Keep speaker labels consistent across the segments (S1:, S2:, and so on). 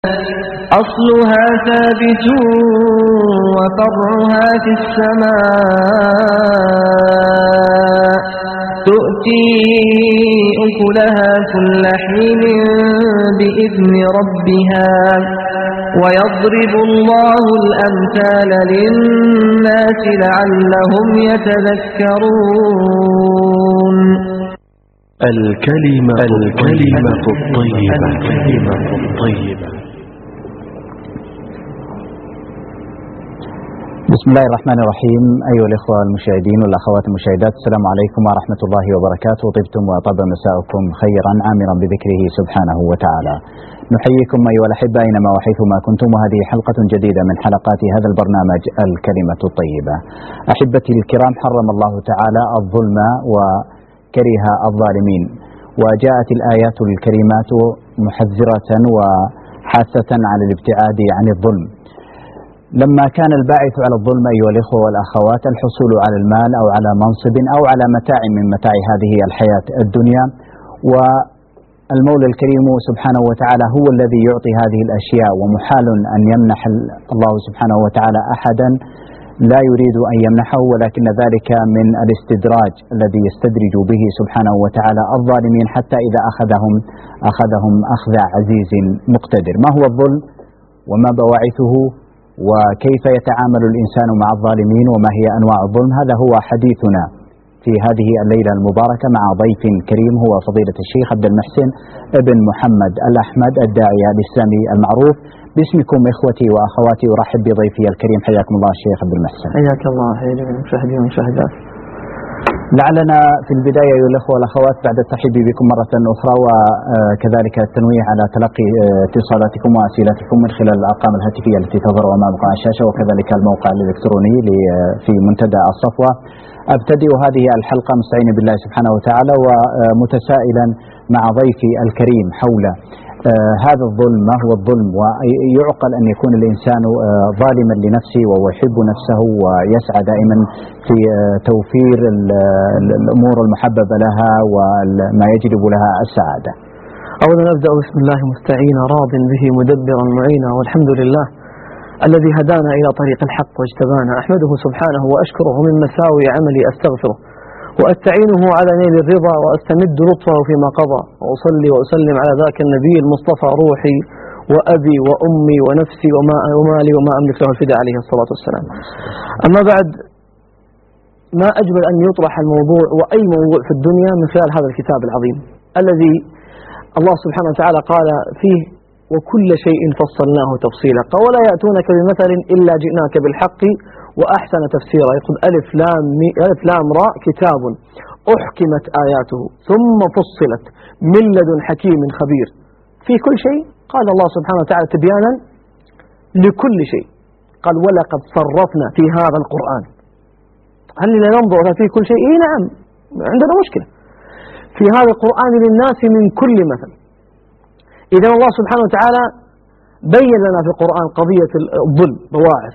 S1: أصلها ثابت وفرعها في السماء تؤتي أكلها كل حين بإذن ربها ويضرب الله الأمثال للناس لعلهم يتذكرون.
S2: الكلمة الطيبة.
S3: بسم الله الرحمن الرحيم. أيها الإخوة المشاهدين والأخوات المشاهدات، السلام عليكم ورحمة الله وبركاته. طبتم وطاب مساءكم خيرا عامرا بذكره سبحانه وتعالى. نحييكم أيها الأحبة أينما وحيثما كنتم، وهذه حلقة جديدة من حلقات هذا البرنامج الكلمة الطيبة. أحبتي الكرام، حرم الله تعالى الظلم وكره الظالمين، وجاءت الآيات الكريمات محذرة وحاثة على الابتعاد عن الظلم. لما كان الباعث على الظلم أيها الإخوة والأخوات الحصول على المال أو على منصب أو على متاع من متاع هذه الحياة الدنيا، والمولى الكريم سبحانه وتعالى هو الذي يعطي هذه الأشياء، ومحال أن يمنح الله سبحانه وتعالى أحدا لا يريد أن يمنحه، ولكن ذلك من الاستدراج الذي يستدرج به سبحانه وتعالى الظالمين حتى إذا أخذهم أخذ عزيز مقتدر. ما هو الظلم وما بواعثه وكيف يتعامل الإنسان مع الظالمين وما هي أنواع الظلم؟ هذا هو حديثنا في هذه الليلة المباركة مع ضيف كريم، هو فضيلة الشيخ عبد المحسن ابن محمد الأحمد، الداعية الإسلامي المعروف. باسمكم إخوتي وأخواتي أرحب بضيفي الكريم. حياكم الله الشيخ عبد المحسن.
S4: حياك الله. حيا جميع المشاهدين والمشاهدات.
S3: لعلنا في البداية أيها الأخوة والأخوات بعد الترحيب بكم مرة أخرى، وكذلك التنويه على تلقي اتصالاتكم وأسئلتكم من خلال الأرقام الهاتفية التي تظهر أمامكم على الشاشة، وكذلك الموقع الإلكتروني في منتدى الصفوة. أبتدئ هذه الحلقة مستعينا بالله سبحانه وتعالى ومتسائلا مع ضيفي الكريم حول هذا الظلم. ما هو الظلم؟ ويعقل أن يكون الإنسان ظالما لنفسه وهو يحب نفسه ويسعى دائما في توفير الأمور المحببة لها وما يجلب لها السعادة.
S4: أولا نبدأ بسم الله مستعينا راض به مدبرا معينا، والحمد لله الذي هدانا إلى طريق الحق واجتبانا. أحمده سبحانه وأشكره من مساوي عملي أستغفره، وأستعينه على نيل الرضا، وأستمد لطفه فيما قضى، وأصلي وأسلم على ذاك النبي المصطفى روحي وأبي وأمي ونفسي ومالي وما أملك له الفداء عليه الصلاة والسلام. أما بعد، ما أجمل أن يطرح الموضوع وأي موضوع في الدنيا من خلال هذا الكتاب العظيم الذي الله سبحانه وتعالى قال فيه: وكل شيء فصلناه تفصيلا، ولا يأتونك بمثل إلا جئناك بالحق وأحسن تفسيرا. يقول ألف لام راء كتاب أحكمت آياته ثم فصلت من لدن حكيم خبير. في كل شيء قال الله سبحانه وتعالى تبيانا لكل شيء. قال: ولقد صرفنا في هذا القرآن. هل ننظر في كل شيء؟ إيه نعم، عندنا مشكلة. في هذا القرآن للناس من كل مثل. إذا الله سبحانه وتعالى بين لنا في القرآن قضية الظلم، بواعث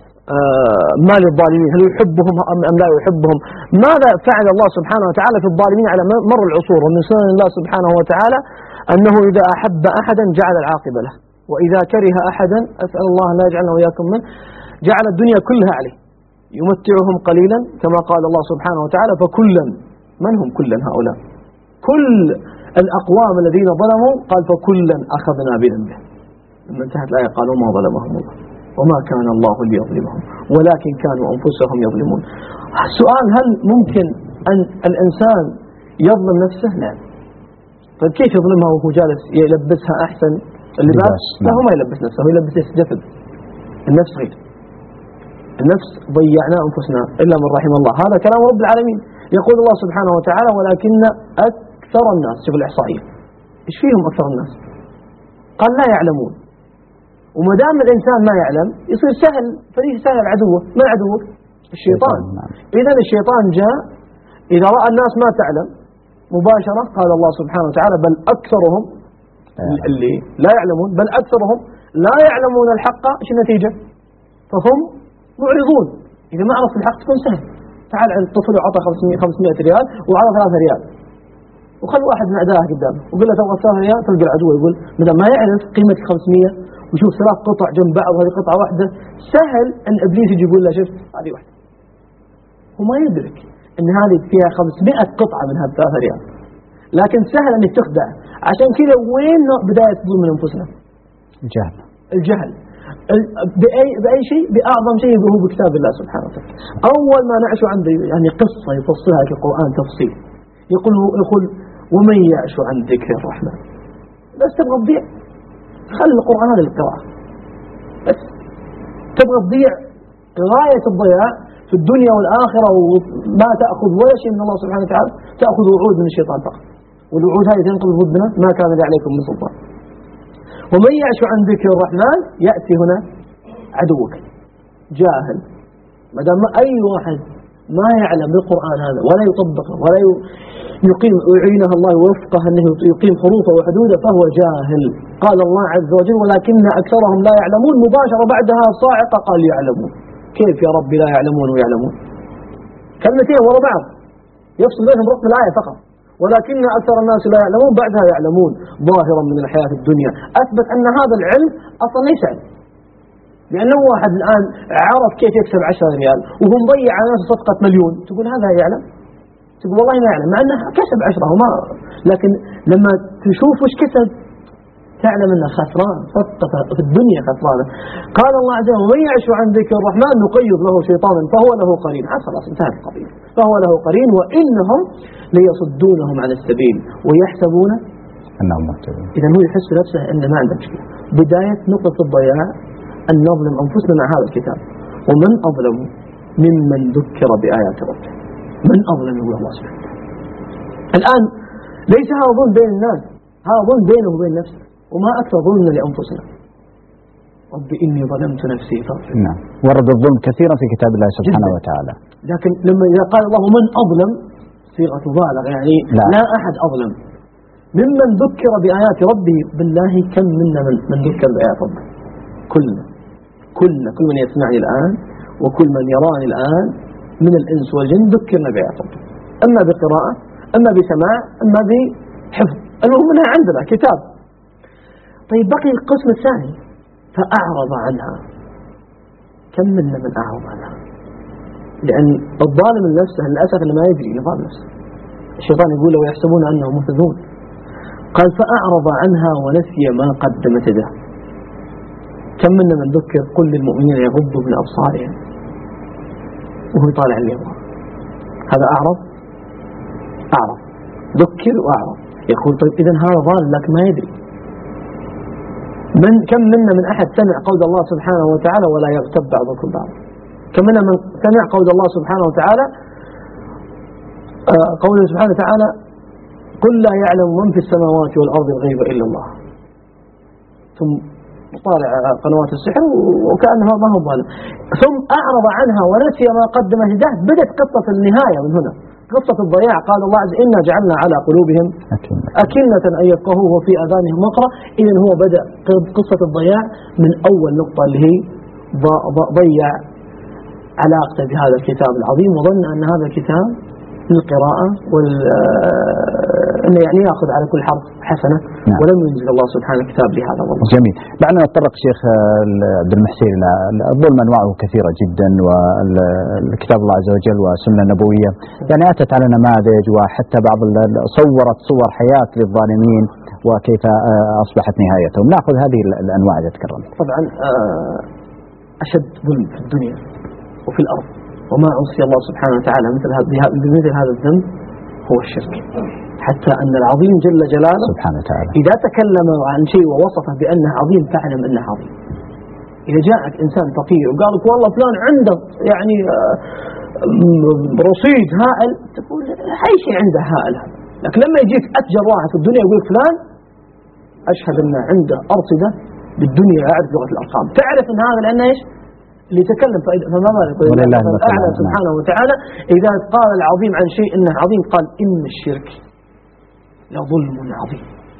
S4: ما للظالمين، هل يحبهم أم لا يحبهم؟ ماذا فعل الله سبحانه وتعالى في الظالمين على مر العصور؟ ومن سنن الله سبحانه وتعالى أنه إذا أحب أحدا جعل العاقبة له، وإذا كره أحدا، أسأل الله أن لا يجعلنا وإياكم من، جعل الدنيا كلها عليه، يمتعهم قليلا كما قال الله سبحانه وتعالى: فكلا. من هم كلا هؤلاء؟ كل الأقوام الذين ظلموا، قال: فكلا أخذنا بذنبه. لما انتهت الآية قالوا: ما ظلمهم الله وما كان الله ليظلمهم ولكن كانوا أنفسهم يظلمون. السؤال: هل ممكن أن الإنسان يظلم نفسه؟ نعم. طيب كيف يظلمها وهو جالس يلبسها أحسن اللباس؟ لا، هو ما يلبس نفسه، هو يلبس جسد. النفس غير. النفس ضيعنا أنفسنا إلا من رحم الله. هذا كلام رب العالمين. يقول الله سبحانه وتعالى: ولكن أكثر الناس، شوف الإحصائية، إيش فيهم أكثر الناس؟ قال: لا يعلمون. وما دام الإنسان ما يعلم يصير سهل، فريق سهل عدوه. من عدوه؟ الشيطان. إذا الشيطان جاء إذا رأى الناس ما تعلم مباشرة قال الله سبحانه وتعالى: بل أكثرهم اللي لا يعلمون، بل أكثرهم لا يعلمون الحق. إيش النتيجة؟ فهم معرضون. إذا ما عرف الحق تكون سهل. تعال عند الطفل وعطى 500 ريال وعطى 3 ريال، وخل واحد من أعدائه قدامه وقال له تبغى 3 ريال، تلقى العدو يقول مدام ما يعرف قيمة 500 ويشوف 3 قطع جنب بعض وهذه قطعة واحدة، سهل أن إبليس يجي يقول له شفت هذه واحدة، هو ما يدرك أن هذه فيها 500 قطعة من هذا 3 ريال، لكن سهل أنك تخدع. عشان كذا وين بداية الظلم من أنفسنا؟ الجهل. بأي شيء؟ بأعظم شيء هو بكتاب الله سبحانه وتعالى. أول ما نعش عنده يعني قصة يفصلها في القرآن تفصيل، يقول ومن يعش عن ذكر الرحمن، بس تبغى تضيع خلي القرآن هذا للقراءة، بس تبغى تضيع غاية الضياع في الدنيا والآخرة، وما تأخذ ولا شيء من الله سبحانه وتعالى، تأخذ وعود من الشيطان فقط، والوعود هذه تنقض ضدنا ما كان عليكم من سلطان. ومن يعش عن ذكر الرحمن يأتي هنا عدوك جاهل. ما دام أي واحد ما يعلم بالقرآن هذا ولا يطبقه ولا يقيم يعينه الله ووفقه أنه يقيم حروفه وحدوده فهو جاهل. قال الله عز وجل ولكن أكثرهم لا يعلمون، مباشرة بعدها صاعقة قال يعلمون. كيف يا رب لا يعلمون ويعلمون؟ كلمتين ورا بعض يفصل بينهم رقم الآية فقط، ولكن أكثر الناس لا يعلمون بعدها يعلمون ظاهرا من الحياة الدنيا. أثبت أن هذا العلم أصلا ليس علم، لأنه واحد الآن عرف كيف يكسب 10 ريال وهو مضيع على نفسه صفقة 1,000,000، تقول هذا يعلم؟ تقول والله ما يعلم، مع أنه كسب 10 وما، لكن لما تشوف وش كسب تعلم أنه خسران، صفقة في الدنيا خسرانة. قال الله عز وجل ومن يعش عن ذكر الرحمن نقيض له شيطانا فهو له قرين. خلاص انتهت القضية، فهو له قرين وإنهم ليصدونهم عن السبيل ويحسبون
S3: أنهم مهتدون.
S4: إذا هو يحس نفسه أنه ما عنده مشكلة. بداية نقطة الضياع أن نظلم أنفسنا مع هذا الكتاب. ومن أظلم ممن ذكر بآيات ربه، من أظلم يقول الله سبحانه وتعالى. الآن ليس هذا ظلم بين الناس، هذا ظلم بينه وبين نفسه، وما أكثر ظلمنا لأنفسنا. رب إني ظلمت نفسي فاغفر.
S3: نعم، ورد الظلم كثيرا في كتاب الله سبحانه وتعالى.
S4: لكن لما إذا قال الله من أظلم صيغة مبالغة، يعني لا أحد أظلم ممن ذكر بآيات ربه. بالله كم منا من ذكر بآيات ربه؟ كل من يسمعني الآن وكل من يراني الآن من الإنس والجن ذكرنا بآيات ربه، أما بقراءة أما بسماع أما بحفظ، المهم منها عندنا كتاب. طيب بقي القسم الثاني فأعرض عنها. كم منا من أعرض عنها؟ لأن الظالم لنفسه للأسف اللي ما يدري نظام نفسه، الشيطان يقول له ويحسبون أنهم مهتدون. قال فأعرض عنها ونسي ما قدمت يده. كم منا من ذكر قل للمؤمنين يغضوا من أبصارهم وهو يطالع اللي يبغى؟ هذا أعرض ذكر وأعرض. يقول طيب إذن هذا ظالم لكن ما يدري. كم منا من أحد سمع قول الله سبحانه وتعالى ولا يغتب بعضكم بعض؟ كم منا من سمع قول الله سبحانه وتعالى قوله سبحانه وتعالى قل لا يعلم من في السماوات والأرض الغيب إلا الله، ثم طالع قنوات السحر وكأنه ما هو ظالم. ثم أعرض عنها ونسي ما قدمت يده. بدت قصة النهاية من هنا، قصة الضياع. قال الله عز وجل إنا جعلنا على قلوبهم أكنة أن يفقهوه وفي آذانهم وقرا. إذن هو بدأ قصة الضياع من أول نقطة اللي هي ضيع علاقته بهذا الكتاب العظيم وظن أن هذا الكتاب للقراءة إنه يعني يأخذ على كل حرف حسنة. نعم. ولم ينزل الله سبحانه الكتاب لهذا والله.
S3: جميل. بعدنا نتطرق شيخ عبد المحسن إلى الظلم أنواعه كثيرة جدا، والكتاب الله عز وجل والسنة النبوية يعني أتت على نماذج، وحتى بعض صورت صور حياة للظالمين وكيف أصبحت نهايتهم. نأخذ هذه الأنواع إذا تكرمت.
S4: طبعا أشد ظلم في الدنيا وفي الأرض وما عصي الله سبحانه وتعالى مثل هذا الذنب هو الشرك. حتى أن العظيم جل جلاله سبحانه وتعالى إذا تكلم عن شيء ووصفه بأنه عظيم فاعلم أنه عظيم. إذا جاءك إنسان فقير وقال لك والله فلان عنده يعني رصيد هائل، تقول أي شيء عنده هائل. لكن لما يجيك أتجر واحد في الدنيا يقول فلان أشهد أنه عنده أرصدة بالدنيا أعرف لغة الأرقام، تعرف أن هذا لأنه إيش اللي يتكلم فما بالك الأعلى سبحانه وتعالى إذا قال العظيم عن شيء إنه عظيم قال إن الشرك لظلم عظيم،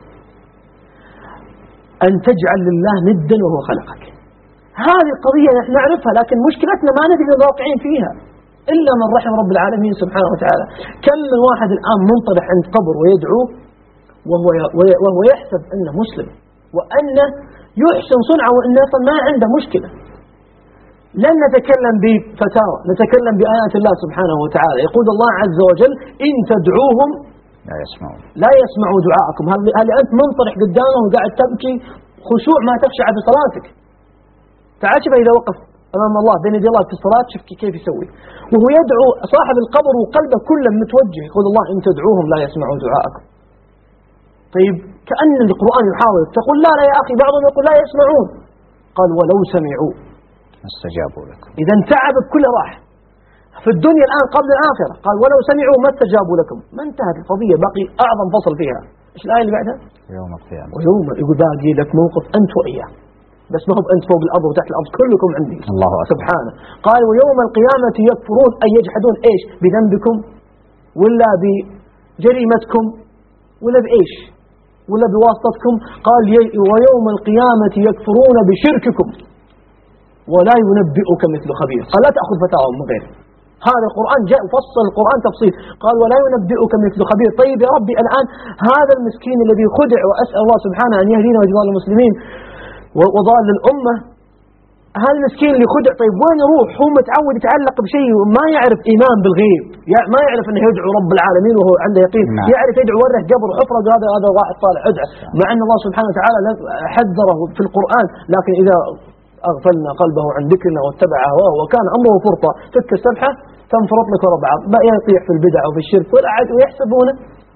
S4: أن تجعل لله ندا وهو خلقك. هذه القضية نحن نعرفها، لكن مشكلتنا ما ندري واقعين فيها إلا من رحم رب العالمين سبحانه وتعالى. كم من واحد الآن منطلح عند قبر ويدعو وهو يحسب أنه مسلم وأنه يحسن صنعه وإنه ما عنده مشكلة. لن نتكلم بفتاوى، نتكلم بآيات الله سبحانه وتعالى. يقول الله عز وجل إن تدعوهم لا يسمعوا دعاءكم. هل أنت منطرح قدامهم وقاعد تبكي خشوع ما تخشع في صلاتك؟ تعال شوف إذا وقف أمام الله بين يدي الله في الصلاة شوف كيف يسوي وهو يدعو صاحب القبر وقلبه كله متوجه. يقول الله إن تدعوهم لا يسمعوا دعاءكم. طيب كأن القرآن يحاول تقول لا يا أخي، بعضهم يقول لا يسمعون. قال ولو سمعوا
S3: استجابوا لكم.
S4: إذا تعبك كله راح في الدنيا الآن قبل الآخرة. قال ولو سمعوا ما استجابوا لكم. ما انتهت القضية، باقي أعظم فصل فيها. إيش الآية اللي بعدها؟
S3: يوم القيامة.
S4: ويوم يقول باقي لك موقف أنت وإياه، بس ما هو أنت فوق الأرض وتحت الأرض، كلكم عندي.
S3: الله أكبر.
S4: سبحانه. قال ويوم القيامة يكفرون أي يجحدون إيش؟ بذنبكم ولا بجريمتكم ولا بإيش ولا بواسطتكم. قال ويوم القيامة يكفرون بشرككم ولا ينبئك مثل خبير. قال لا تأخذ فتاوى من غيره. هذا القرآن جاء وفصل القرآن تفصيل. قال ولا ينبئك مثل خبير. طيب يا ربي الآن هذا المسكين الذي خدع، وأسأل الله سبحانه أن يهدينا ويهدي المسلمين وضال الأمة، هذا المسكين اللي خدع طيب وين يروح؟ هو متعود يتعلق بشيء ما يعرف إيمان بالغيب، ما يعرف أنه يدعو رب العالمين وهو عنده يقين. يعرف يدعو وره قبر حفرة هذا واحد طالع ادعى، مع أن الله سبحانه وتعالى حذره في القرآن. لكن إذا أغفلنا قلبه عن ذكرنا واتبع هواه وكان أمره فرطا فك السبحة تنفرط لك ورا بعض، بقى يطيح في البدع وفي الشرك والعد ويحسبون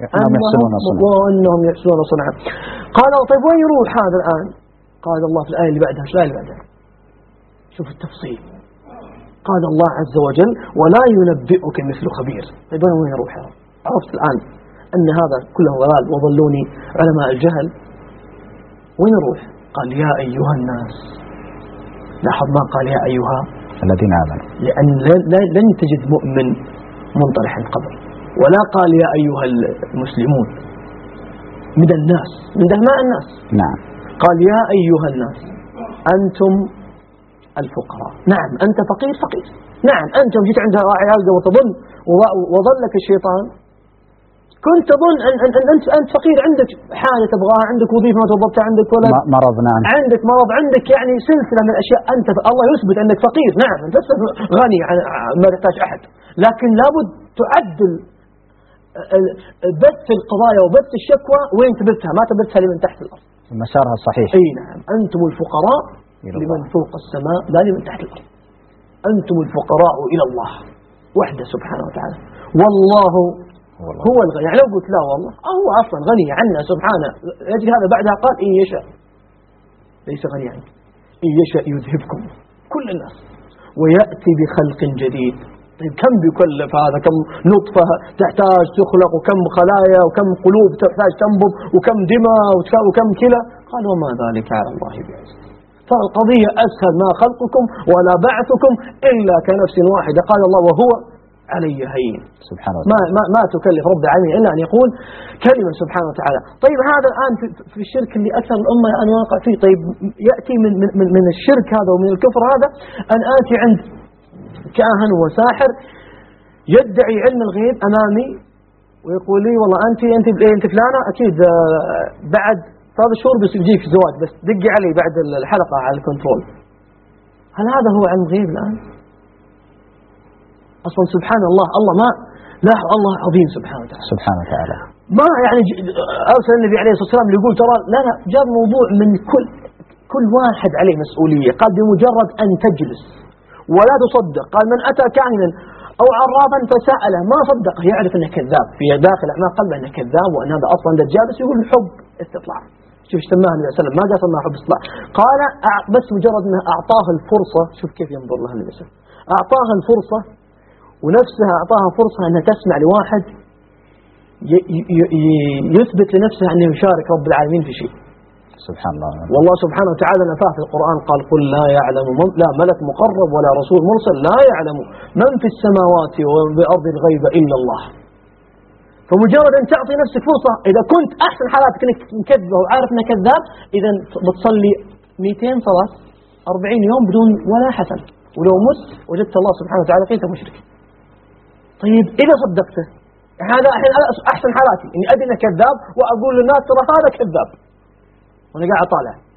S4: أنهم يحسنون صنعا. قال طيب وين يروح هذا الآن؟ قال الله في الآية اللي بعدها، الآية اللي بعدها شوف التفصيل. قال الله عز وجل ولا ينبئك مثل خبير. طيب وين يروح؟ عرفت الآن أن هذا كله ضلال وضلوني علماء الجهل. وين يروح؟ قال يا أيها الناس. لاحظ ما قال يا أيها
S3: الذين آمنوا،
S4: لأن لن تجد مؤمن منطرح القبر، ولا قال يا أيها المسلمون من الناس من دهماء الناس.
S3: نعم.
S4: قال يا أيها الناس أنتم الفقراء. نعم أنت فقير. نعم أنت جيت عند عيالك وتظن وظلك الشيطان كنت تظن أن أنت فقير، عندك حاجة تبغاها، عندك وظيفة ما توظفتها، عندك ولد، عندك مرض، عندك يعني سلسلة من الأشياء. أنت الله يثبت أنك فقير. نعم أنت غني ما تحتاج أحد، لكن لابد تعدل بث القضايا وبث الشكوى. وين تبثها؟ ما تبثها لمن تحت الأرض،
S3: مسارها الصحيح.
S4: أي نعم أنتم الفقراء لمن فوق السماء لا لمن تحت الأرض. أنتم الفقراء إلى الله وحده سبحانه وتعالى، والله هو الغني. يعني لو قلت لا والله هو أصلا غني عنا سبحانه، يجي هذا بعدها قال إن يشاء ليس غني عنك، إن يشاء يذهبكم كل الناس ويأتي بخلق جديد. طيب كم بيكلف هذا؟ كم نطفة تحتاج تخلق، وكم خلايا، وكم قلوب تحتاج تنبض، وكم دماء، وكم كلى. قال وما ذلك على الله بعزيز. فالقضية أسهل ما خلقكم ولا بعثكم إلا كنفس واحدة. قال الله وهو علي هين.
S3: سبحانه وتعالى.
S4: ما تكلف رب العالمين إلا أن يقول كلمة سبحانه وتعالى. طيب هذا الآن في الشرك اللي أكثر الأمة أن واقع فيه. طيب يأتي من الشرك هذا ومن الكفر هذا أن آتي عند كاهن وساحر يدعي علم الغيب أمامي ويقول لي والله أنت فلانة أكيد بعد 3 شهور بيجيك زواج، بس دقي علي بعد الحلقة على الكنترول. هل هذا هو علم الغيب الآن؟ أصلا سبحان الله ما لاحظ الله عظيم سبحانه وتعالى. ما يعني أرسل النبي عليه الصلاة والسلام يقول ترى لا جاب موضوع من كل واحد عليه مسؤولية. قال بمجرد أن تجلس ولا تصدق. قال من أتى كاهنا أو عرافا فسأله ما صدقه يعرف أنه كذاب، في داخل أعماق قلبه أنه كذاب وأن هذا أصلا دجال، بس يقول الحب استطلاع. شوف سماها النبي صلى الله عليه وسلم، ما قال سماها حب استطلاع، قال بس مجرد أنه أعطاه الفرصة. شوف كيف ينظر لها النبي صلى الله عليه وسلم، أعطاها الفرصة ونفسها أعطاها فرصة أنها تسمع لواحد يثبت لنفسه أنه يشارك رب العالمين في شيء.
S3: سبحان الله.
S4: والله سبحانه وتعالى نفاه في القرآن قال قل لا يعلم لا ملك مقرب ولا رسول مرسل لا يعلم من في السماوات والأرض الغيب إلا الله. فمجرد أن تعطي نفسك فرصة، إذا كنت أحسن حالاتك أنك مكذبة وعارف أنك كذاب، إذا بتصلي 200 صلاة 40 يوم بدون ولا حسن، ولو مت وجدت الله سبحانه وتعالى فيك مشرك. طيب إذا صدقته، هذا أحسن حالاتي إني أدري أنه كذاب وأقول للناس ترى هذا كذاب وأنا قاعد أطالع.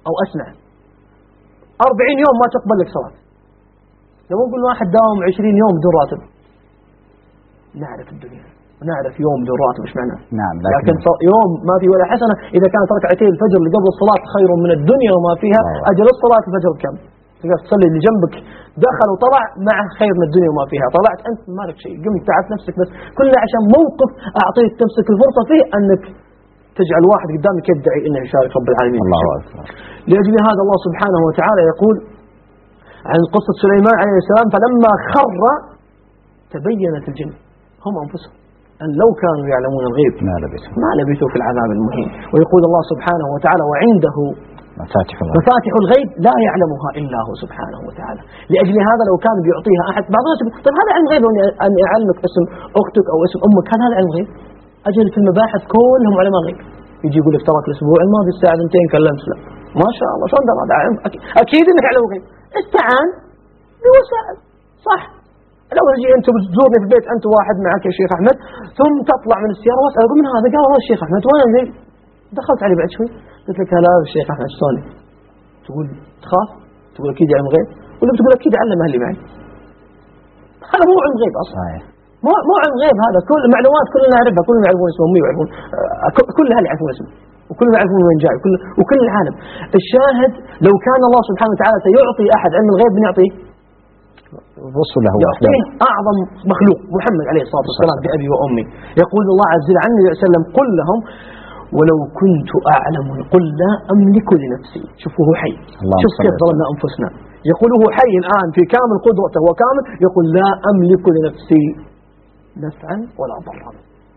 S4: أو أسمع 40 يوم ما تقبل لك صلاة. لو نقول واحد داوم 20 يوم بدون راتب، نعرف الدنيا ونعرف يوم بدون راتب ايش معناه.
S3: نعم،
S4: لكن يوم ما في ولا حسنة إذا كانت ركعتين الفجر اللي قبل الصلاة خير من الدنيا وما فيها. أجل الصلاة الفجر بكم؟ تقدر تصلي اللي جنبك دخل وطلع مع خير من الدنيا وما فيها. طلعت أنت ما لك شيء، قمت تعبت نفسك، بس كله عشان موقف أعطيت نفسك الفرصة فيه أنك تجعل واحد قدامك يدعي إنه يشارك رب العالمين.
S3: الله أكبر.
S4: لأجل هذا الله سبحانه وتعالى يقول عن قصة سليمان عليه السلام: فلما خر تبينت الجن هم أنفسهم أن لو كانوا يعلمون الغيب ما لبثوا في العذاب المهين. ويقول الله سبحانه وتعالى: وعنده مفاتح الغيب لا يعلمها إلا هو سبحانه وتعالى. لأجل هذا لو كان بيعطيها أحد، بعض الناس يقول طيب هذا علم غيب أن يعلمك اسم أختك أو اسم أمك، هذا علم غيب. أجل في المباحث كلهم علماء غيب. يجي يقول لك تراك الأسبوع الماضي الساعة 2 كلمت فلان، ما شاء الله شلون درى هذا علم؟ أكيد إنك علم غيب. استعان بوسائل، صح؟ لو تجي أنت بتزورني في البيت أنت واحد معك يا شيخ أحمد، ثم تطلع من السيارة واسأل أقول من هذا؟ قال هذا الشيخ أحمد. وين ذي؟ دخلت عليه بعد شوي قلت لك هلا الشيخ أحمد شلونك؟ تقول تخاف؟ تقول أكيد علم غيب؟ ولا بتقول أكيد علم أهلي معي؟ هذا مو علم غيب أصلا، مو علم غيب. هذا كل المعلومات كلنا نعرفها، كلنا يعرفون اسمه أمي ويعرفون كل أهل يعرفون اسمه، وكلنا يعرفون وين جاي، وكل العالم. الشاهد لو كان الله سبحانه وتعالى سيعطي أحد علم الغيب بنعطيه
S3: رسله،
S4: يعطيه أعظم مخلوق محمد عليه الصلاة والسلام بأبي وأمي. يقول الله عز وجل عنه وسلم: قل لهم ولو كنت أعلم، قل لا أملك لنفسي. شوفوا هو حي، شوف كيف ظلمنا أنفسنا. يقول هو حي الآن في كامل قدرته وكامل، يقول لا أملك لنفسي نفعا ولا ضرا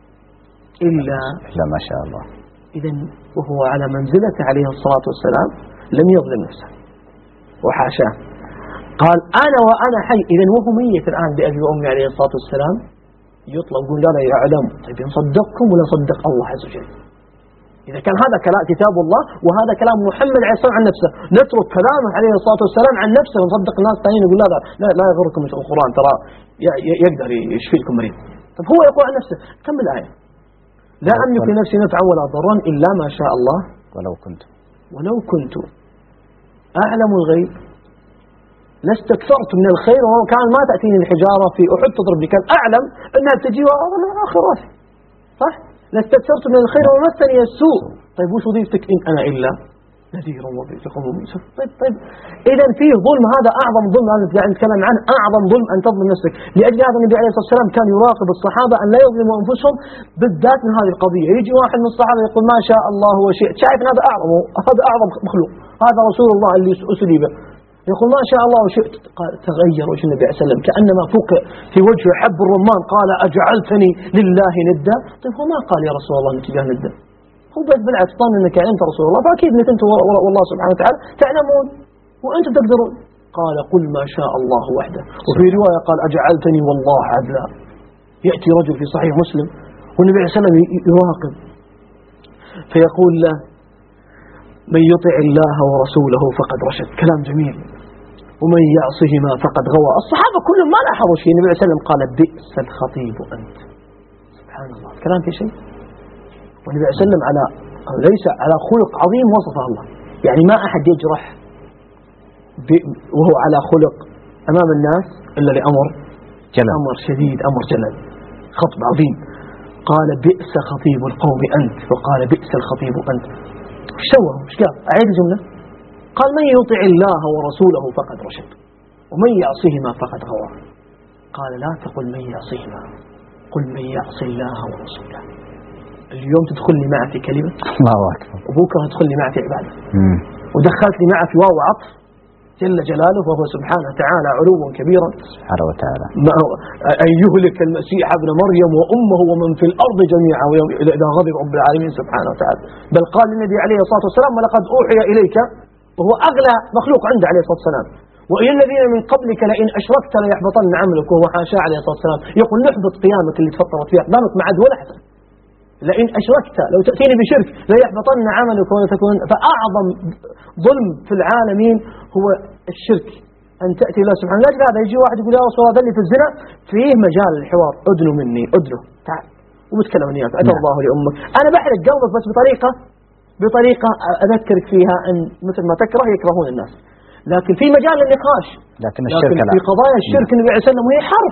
S4: إلا
S3: ما شاء الله.
S4: إذن وهو على منزلته عليه الصلاة والسلام لم يظلم نفسه وحاشاه. قال أنا وأنا حي. إذن وهو ميت الآن بأبي وأمي عليه الصلاة والسلام يطلب يقول لا يعلم. طيب نصدقكم ولا نصدق الله عز وجل؟ إذا كان هذا كلام كتاب الله وهذا كلام محمد عليه الصلاة والسلام عن نفسه، نترك كلامه عليه الصلاة والسلام عن نفسه ونصدق الناس الثانيين يقول لا يغركم القرآن ترى يقدر يشفي لكم مريض. طب هو يقول عن نفسه كم الآية؟ لا أملك لنفسي نفعا ولا ضرا إلا ما شاء الله ولو كنت أعلم الغيب لاستكثرت من الخير وكان ما تأتيني الحجارة في أحد تضرب بي. كان أعلم أنها تجي آخر راسي، صح؟ لاستكثرت من الخير ومسني السوء. طيب وش وظيفتك؟ إن أنا إلا نذير وبشير. طيب إذا فيه ظلم، هذا أعظم ظلم هذا قاعد نتكلم عنه، أعظم ظلم أن تظلم نفسك. لأجل هذا النبي عليه الصلاة والسلام كان يراقب الصحابة أن لا يظلموا أنفسهم بالذات من هذه القضية. يجي واحد من الصحابة يقول ما شاء الله وشئت، شايف هذا أعظم مخلوق، هذا رسول الله اللي أسلي به، يقول ما شاء الله وشئت. قال تغير وجه النبي عليه الصلاة والسلام كأنما فوق في وجهه حب الرمان، قال أجعلتني لله ندا. طيب هو ما قال يا رسول الله أنك جاه ندا، هو بس بالعكس ظن أنك أنت رسول الله، فأكيد أنك أنت والله سبحانه وتعالى تعلمون وأنتم تقدرون. قال قل ما شاء الله وحده. وفي رواية قال أجعلتني والله عدلا. يأتي رجل في صحيح مسلم والنبي عليه الصلاة والسلام يراقب فيقول له من يطع الله ورسوله فقد رشد. كلام جميل. ومن يعصهما فقد غوى. الصحابة كلهم ما لاحظوا شيء. النبي عليه الصلاة والسلام قال بئس الخطيب أنت. سبحان الله، كلام في شيء. والنبي عليه الصلاة والسلام ليس على خلق عظيم وصفه الله، يعني ما أحد يجرح وهو على خلق أمام الناس إلا لأمر جلل، أمر شديد، أمر جلل، خطب عظيم. قال بئس خطيب القوم أنت، وقال بئس الخطيب أنت. ايش سوى؟ ايش قال؟ أعيد الجملة. قال من يطع الله ورسوله فقد رشد ومن يعصهما فقد غوى. قال لا تقل من يعصهما، قل من يعصي الله ورسوله. اليوم تدخل لي معه في كلمة
S3: الله أكبر،
S4: وبكرة تدخل لي معه في عبادة، ودخلت لي معه في واو عطف جل جلاله وهو سبحانه وتعالى علوا كبيرا
S3: سبحانه وتعالى.
S4: أن يهلك المسيح ابن مريم وأمه ومن في الأرض جميعا إذا غضب رب العالمين سبحانه وتعالى. بل قال للنبي عليه الصلاة والسلام ولقد أوحي إليك، وهو أغلى مخلوق عنده عليه الصلاة والسلام، وإن الذين من قبلك لئن أشركت ليحبطن عملك، وهو حاشا عليه الصلاة والسلام يقول نحبط قيامك اللي تفطرت فيها، قيامك ما عاد ولا حسن. لئن أشركت لو تأتيني بشرك ليحبطن عملك ولا تكون. فأعظم ظلم في العالمين هو الشرك، أن تأتي الله سبحانه وتعالى. هذا يجي واحد يقول يا رسول الله ذلي في الزنا، فيه مجال الحوار، أدنو مني، أدنو تعال وبتكلم إياك، أتى الله لأمك، أنا بحرق قلبك بس بطريقة بطريقة أذكرك فيها أن مثل ما تكره يكرهون الناس، لكن في مجال النقاش.
S3: لكن في
S4: قضايا الشرك النبي عليه الصلاة والسلام وهي حرف.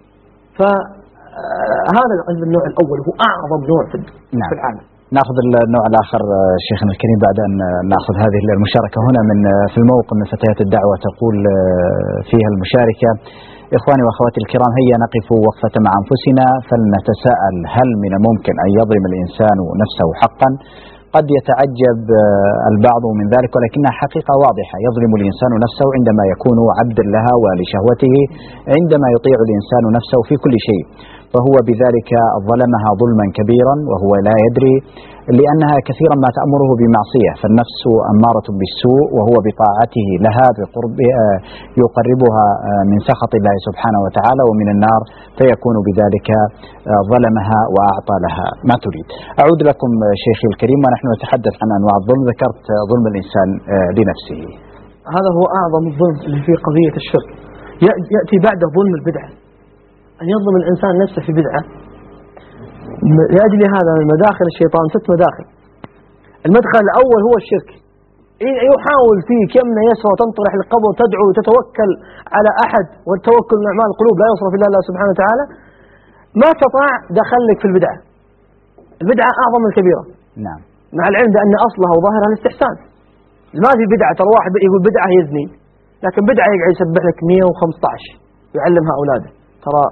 S4: فهذا النوع الأول هو أعظم نوع في العالم.
S3: نأخذ النوع الآخر شيخنا الكريم بعد أن نأخذ هذه المشاركة هنا في الموقع من فتيات الدعوة. تقول فيها المشاركة: إخواني وأخواتي الكرام، هيا نقف وقفة مع أنفسنا فلنتساءل هل من الممكن أن يظلم الإنسان نفسه حقا؟ قد يتعجب البعض من ذلك، ولكنها حقيقة واضحة. يظلم الإنسان نفسه عندما يكون عبدا لها ولشهوته، عندما يطيع الإنسان نفسه في كل شيء، فهو بذلك ظلمها ظلما كبيرا وهو لا يدري، لأنها كثيرا ما تأمره بمعصية، فالنفس أمارة بالسوء، وهو بطاعته لها يقربها من سخط الله سبحانه وتعالى ومن النار، فيكون بذلك ظلمها وأعطى لها ما تريد. أعود لكم شيخي الكريم ونحن نتحدث عن أنواع الظلم. ذكرت ظلم الإنسان لنفسه،
S4: هذا هو أعظم الظلم اللي في قضية الشرك. يأتي بعده ظلم البدعة، أن يظلم الإنسان نفسه في بدعة. لأجل هذا من مداخل الشيطان 6 مداخل. المدخل الأول هو الشرك، يحاول فيك يمنى يسرى، تنطرح القبر، تدعو، تتوكل على أحد، والتوكل من أعمال القلوب لا يصرف إلا الله سبحانه وتعالى. ما استطاع دخلك في البدعة. البدعة أعظم من الكبيرة.
S3: نعم.
S4: مع العلم بأن أصلها وظاهرها الاستحسان. ما في بدعة، ترى واحد يقول بدعة يزني، لكن بدعة يقعد يسبح لك 115 يعلمها أولاده. ترى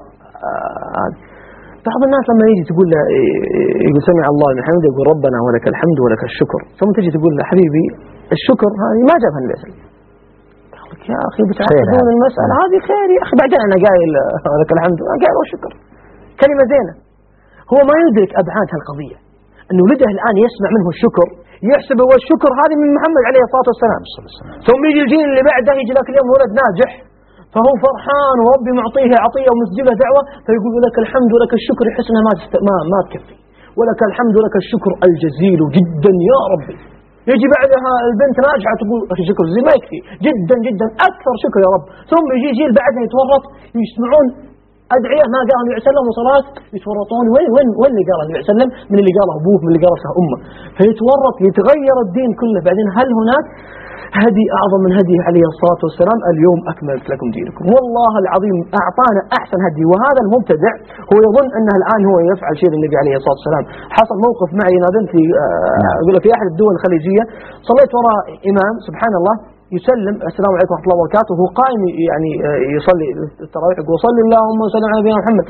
S4: بعض الناس لما يجي تقول له، يقول سمع الله لمن حمده، يقول ربنا ولك الحمد ولك الشكر، ثم تجي تقول له حبيبي الشكر هذه ما جابها النبي صلى الله عليه وسلم. يقول يا أخي بتعقدون المسألة هذه خير يا أخي، بعدين أنا قايل ولك الحمد، أنا قايل والشكر، كلمة زينة. هو ما يدرك أبعاد هالقضية، أنه ولده الآن يسمع منه الشكر، يحسب هو الشكر هذه من محمد عليه الصلاة والسلام. ثم يجي الجيل اللي بعده، يجي لك اليوم ولد ناجح، فهو فرحان وربي معطيه عطية ومسجله دعوة، فيقول لك الحمد ولك الشكر، يحس انها ما تكفي، ولك الحمد ولك الشكر الجزيل جدا يا ربي. يجي بعدها البنت راجعة تقول الشكر الجزيل ما يكفي، جدا جدا أكثر شكر يا رب. ثم يجي جيل بعدها يتورط، يسمعون أدعية ما قالها النبي عليه الصلاة والسلام وصلاة، يتورطون وين اللي قالها النبي عليه الصلاة والسلام، من اللي قالها أبوه، من اللي قالها أمه، فيتورط، يتغير الدين كله. بعدين هل هناك هدي أعظم من هدي عليه الصلاة والسلام؟ اليوم أكملت لكم دينكم. والله العظيم أعطانا أحسن هدي. وهذا المبتدع هو يظن أنه الآن هو يفعل شيء للنبي عليه الصلاة والسلام. حصل موقف معي نادمت أقول لك في أحد الدول الخليجية، صليت وراء إمام سبحان الله يسلم السلام عليكم ورحمة الله وبركاته، وهو قائم يعني يصلي التراويح، يقول صلي اللهم وسلم على نبينا محمد.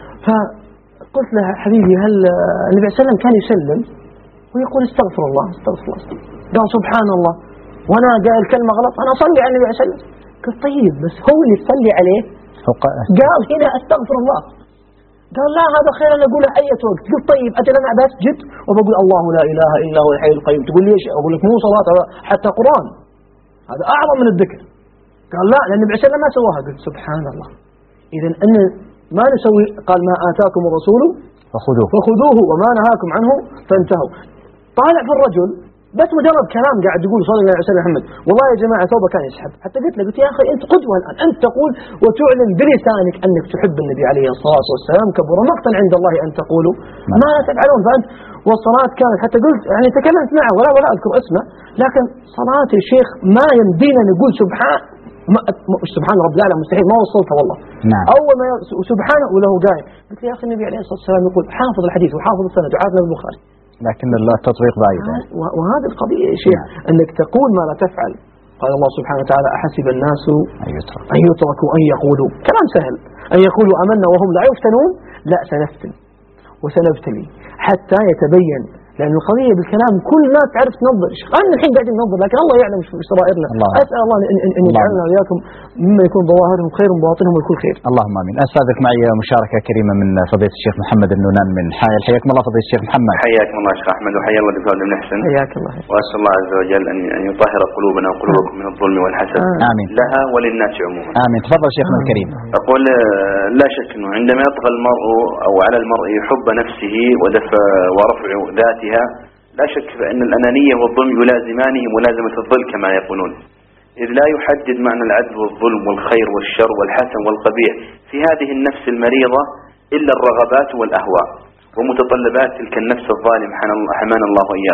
S4: فقلت له حبيبي هل النبي صلى الله عليه وسلم كان يسلم ويقول استغفر الله استغفر الله؟ قال سبحان الله، وانا قال كلمة غلط، انا اصلي على النبي صلى الله عليه وسلم. قلت طيب بس هو اللي تصلي عليه؟ قال هنا استغفر الله. قال لا هذا خير انا اقوله اي وقت. قلت طيب اجل انا بسجد وبقول الله لا اله الا هو الحي القيوم، تقول لي ايش؟ اقول لك مو صلاة حتى قرآن، هذا اعظم من الذكر. قال لا لان النبي صلى الله عليه وسلم ما سواها. قلت سبحان الله، اذا ان ما نسوي. قال ما اتاكم الرسول فخذوه وما نهاكم عنه فانتهوا. طالع في الرجل بس مجرد كلام قاعد يقول صلى الله عليه وسلم محمد، والله يا جماعة ثوبه كان يسحب. حتى قلت له قلت يا أخي أنت قدوة الآن، أنت تقول وتعلن بلسانك أنك تحب النبي عليه الصلاة والسلام، كبر مقتا عند الله أن تقولوا ما لا تفعلون. فأنت والصلاة كانت، حتى قلت يعني تكلمت معه ولا أذكر اسمه، لكن صلاة الشيخ ما يمدينا نقول سبحان رب العالمين، مستحيل، ما وصلتها والله.
S3: نعم.
S4: أول ما سبحانه وله قائم. قلت يا أخي النبي عليه الصلاة والسلام يقول حافظ الحديث وحافظ السند وحافظ البخاري،
S3: لكن التطبيق ضعيف.
S4: وهذه القضية يا شيخ، أنك تقول ما لا تفعل. قال الله سبحانه وتعالى أحسب الناس أن يتركوا أن يقولوا، كلام سهل، أن يقولوا آمنا وهم لا يفتنون. لا سنفتن وسنبتلي حتى يتبين، لأن القضية بالكلام كل ما تعرف تنظر. أنا الحين قاعدين ننظر، لكن الله يعلم في سرائرنا. أسأل الله أن يجعلنا وإياكم مما يكون ظواهرهم خير وباطنهم الكل خير.
S3: اللهم آمين. أستاذك معي مشاركة كريمة من فضيلة الشيخ محمد النونان من حائل. حياكم الله فضيلة الشيخ محمد.
S5: حياكم الله شيخ أحمد، وحيا الله دكتور ابن حسن.
S4: حياك الله.
S5: وأسأل الله عز وجل أن يطهر قلوبنا وقلوبكم من الظلم والحسد.
S3: آمين.
S5: لها وللناس عموما.
S3: آمين. تفضل شيخنا الكريم.
S5: أقول لا شك أنه عندما يطغى المرء أو على المرء حب نفسه ورفع ذاتها، لا شك فإن الأنانية والظلم يلازمانه ملازمة الظل كما يقولون، إذ لا يحدد معنى العدل والظلم والخير والشر والحسن والقبيح في هذه النفس المريضة إلا الرغبات والأهواء ومتطلبات تلك النفس الظالم، حمان الله وإياكم.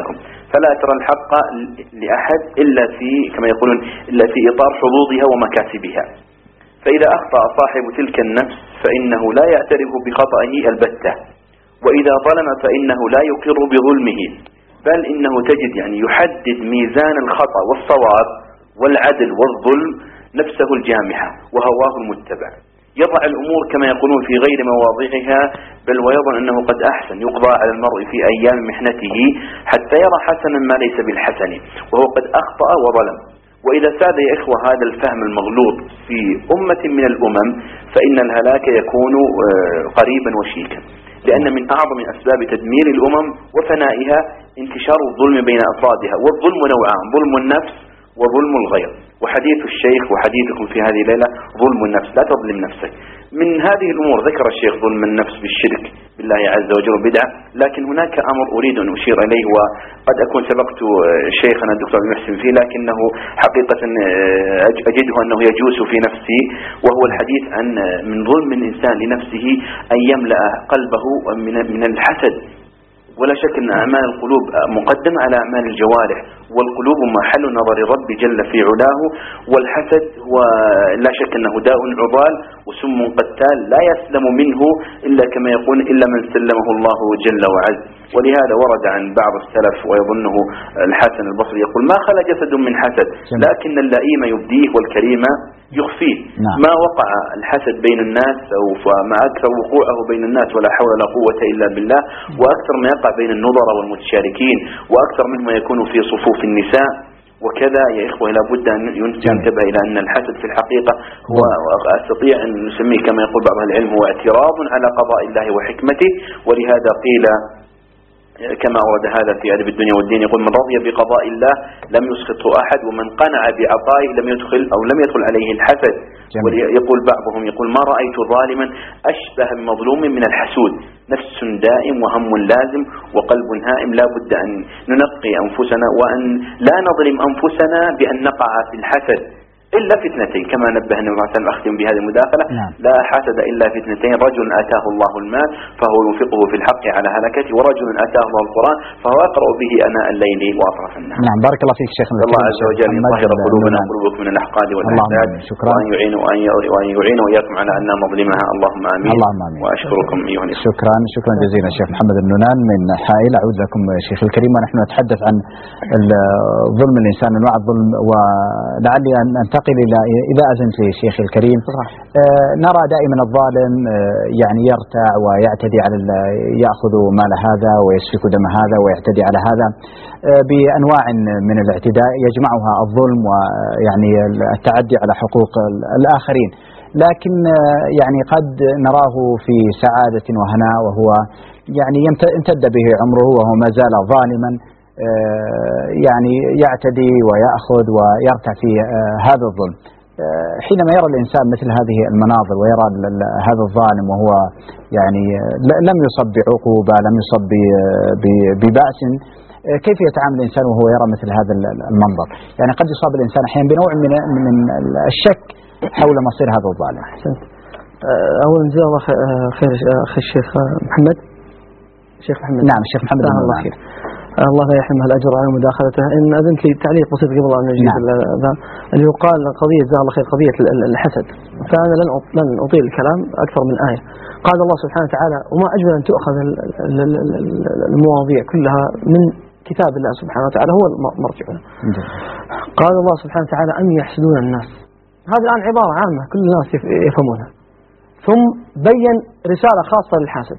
S5: فلا ترى الحق لأحد إلا في كما يقولون إلا في إطار حظوظها ومكاسبها. فإذا أخطأ صاحب تلك النفس فإنه لا يعترف بخطئه البتة، وإذا ظلم فإنه لا يقر بظلمه، بل إنه تجد يعني يحدد ميزان الخطأ والصواب والعدل والظلم نفسه الجامحة وهواه المتبع، يضع الأمور كما يقولون في غير مواضعها، بل ويظن أنه قد أحسن. يقضى على المرء في أيام محنته حتى يرى حسنا ما ليس بالحسن وهو قد أخطأ وظلم. وإذا ساد يا إخوة هذا الفهم المغلوط في أمة من الأمم فإن الهلاك يكون قريبا وشيكا، لأن من أعظم أسباب تدمير الأمم وفنائها انتشار الظلم بين أفرادها. والظلم نوعان: ظلم النفس وظلم الغير. وحديث الشيخ وحديثكم في هذه الليلة ظلم النفس، لا تظلم نفسك. من هذه الأمور ذكر الشيخ ظلم النفس بالشرك بالله عز وجل وبدعة، لكن هناك أمر أريد أن أشير إليه، وقد أكون سبقت شيخنا الدكتور المحسن فيه، لكنه حقيقة أجده أنه يجوس في نفسي، وهو الحديث عن من ظلم الإنسان لنفسه أن يملأ قلبه من الحسد. ولا شك أن أعمال القلوب مقدمة على أعمال الجوارح، والقلوب محل نظر الرب جل في علاه، والحسد هو لا شك أنه داء عضال وسم قتال لا يسلم منه إلا كما يقول إلا من سلمه الله جل وعز. ولهذا ورد عن بعض السلف ويظنه الحسن البصري يقول: ما خلا جسد من حسد لكن اللئيم يبديه والكريم يخفيه. ما وقع الحسد بين الناس أو فما أكثر وقوعه بين الناس ولا حول ولا قوة إلا بالله، وأكثر ما يقع بين النظراء والمتشاركين، وأكثر مما يكون في صفوف النساء. وكذا يا إخوة لابد أن ينتبه إلى أن الحسد في الحقيقة هو أستطيع أن نسميه كما يقول بعض العلم هو اعتراض على قضاء الله وحكمته. ولهذا قيل كما ورد هذا في أدب الدنيا والدين، يقول: من رضي بقضاء الله لم يسخطه أحد، ومن قنع بعطائه لم يدخل عليه الحسد. ويقول بعضهم يقول: ما رأيت ظالما أشبه بمظلوم من الحسود، نفس دائم وهم لازم وقلب هائم. لا بد أن ننقي أنفسنا وأن لا نظلم أنفسنا بأن نقع في الحسد إلا فتنتين، كما نبه النبي صلى الله عليه وسلم. أختم بهذه المداخلة: لا حسد إلا فتنتين: رجل آتاه الله المال فهو ينفقه في الحق على هلكته، ورجل آتاه الله القرآن فهو يقرأ به آناء الليل وأطراف النهار.
S3: نعم، بارك الله فيك شيخنا.
S5: الله عز وجل أن يطهر قلوبنا وقلوبكم من الأحقاد والأحساد، وأن يعين وإياكم على أن نظلمها. اللهم آمين. وأشكركم أيها الإخوة.
S3: شكرا جزيلا شيخ محمد النونان من حائل. أعود لكم شيخ الكريم، ونحن نتحدث عن ظلم الإنسان، أنواع الظلم، ولعلي أن أنتقل إذا أذنت شيخ الكريم. نرى دائما الظالم يعني يرتع ويعتدي على يأخذ مال هذا ويسفك دم هذا ويعتدي على هذا بأنواع من الاعتداء يجمعها الظلم ويعني التعدي على حقوق الآخرين. لكن يعني قد نراه في سعادة وهناء وهو يعني امتد به عمره وهو ما زال ظالما، يعني يعتدي ويأخذ ويرتع في هذا الظلم. حينما يرى الإنسان مثل هذه المناظر ويرى هذا الظالم وهو يعني لم يصب بعقوبة، لم يصب ببأس، كيف يتعامل الإنسان وهو يرى مثل هذا المنظر؟ يعني قد يصاب الإنسان أحيانا بنوع من الشك حول مصير هذا الظالم.
S4: أولا جزاه الله خير أخي الشيخ محمد. شيخ محمد.
S3: نعم الشيخ محمد.
S4: الله خير. الله لا يحرمها الأجر على مداخلته. إن أذنت لي تعليق بسيط قبل أن نجيب اللي يقال قضية جزاه الله خير قضية الحسد. فأنا لن أطيل الكلام أكثر من آية. قال الله سبحانه وتعالى: وما أجمل أن تؤخذ المواضيع كلها من كتاب الله سبحانه وتعالى هو مرجعنا. قال الله سبحانه وتعالى: أم يحسدون الناس. هذه الآن عبارة عامة كل الناس يفهمونها. ثم بين رسالة خاصة للحاسد.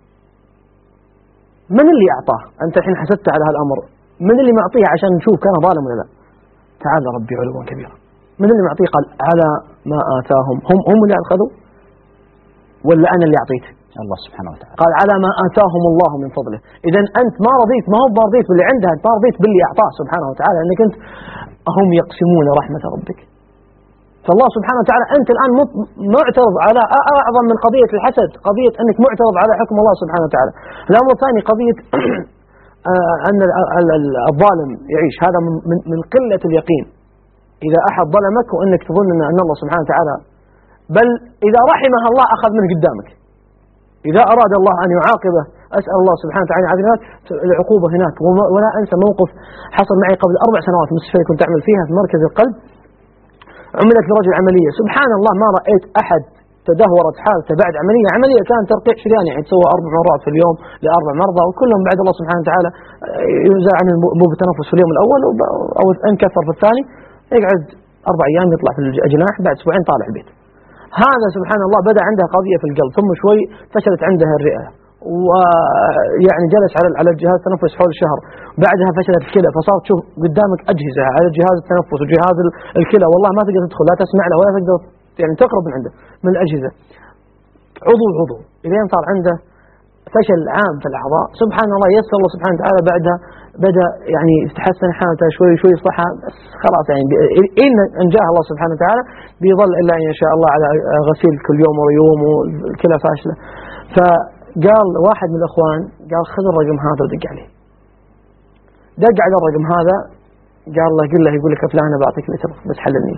S4: من اللي أعطاه؟ أنت الحين حسدت على هالأمر، من اللي معطيه عشان نشوف كان ظالم ولا لا؟ تعالى ربي علوا كبيرا. من اللي معطيه؟ قال: على ما آتاهم. هم اللي أخذوا ولا أنا اللي أعطيت؟
S3: الله سبحانه وتعالى.
S4: قال: على ما آتاهم الله من فضله. إذا أنت ما رضيت، ما رضيت باللي عندها، أنت ما رضيت باللي أعطاه سبحانه وتعالى، أنك أنت هم يقسمون رحمة ربك. فالله سبحانه وتعالى أنت الآن معترض على أعظم من قضية الحسد، قضية أنك معترض على حكم الله سبحانه وتعالى. الأمر الثاني قضية أن الظالم يعيش، هذا من قلة اليقين. إذا أحد ظلمك وأنك تظن أن الله سبحانه وتعالى، بل إذا رحمها الله أخذ منه قدامك. إذا أراد الله أن يعاقبه أسأل الله سبحانه وتعالى هناك العقوبة هناك. ولا أنسى موقف حصل معي قبل 4 سنوات مستشفى كنت أعمل فيها في مركز القلب. عملت لرجل عملية، سبحان الله ما رأيت أحد تدهورت حالته بعد عملية كانت ترقيع شرياني، يعني تسوى 4 مرات في اليوم ل4 مرضى، وكلهم بعد الله سبحانه وتعالى ينزع عن مو بالتنفس في اليوم الأول أو انكسر في الثاني، يقعد 4 أيام يطلع في الجناح، بعد 2 أسبوعين طالع البيت. هذا سبحان الله بدأ عنده قضية في القلب، ثم شوي فشلت عندها الرئة، ويعني جلس على الجهاز التنفس حول شهر، بعدها فشلت الكلى، فصار تشوف قدامك أجهزة على جهاز التنفس وجهاز الكلى، والله ما تقدر تدخل لا تسمع له ولا تقدر يعني تقرب من عنده من الأجهزة، عضو إلين صار عنده فشل عام في الأعضاء. سبحان الله يسر الله سبحانه وتعالى، بعدها بدأ يعني تتحسن حالته شوي صحة، بس خلاص يعني إن أنجاه الله سبحانه وتعالى بيظل إلا إن شاء الله على غسيل كل يوم ويوم والكلى فاشلة. فقال واحد من الأخوان قال خذ الرقم هذا ودق عليه. دق على الرقم هذا قال له قل له يقول لك فلان بعطيك لتر بس حللني.